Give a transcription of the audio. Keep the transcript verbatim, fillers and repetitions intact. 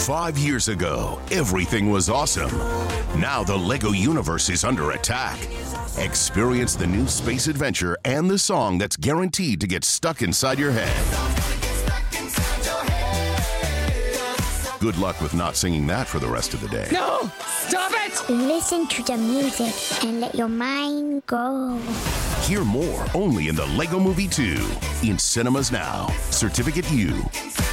Five years ago, everything was awesome. Now the Lego universe is under attack. Experience the new space adventure and the song that's guaranteed to get stuck inside your head. Good luck with not singing that for the rest of the day. No! Stop it! Listen to the music and let your mind go. Hear more only in the Lego Movie two. In cinemas now. Certificate U.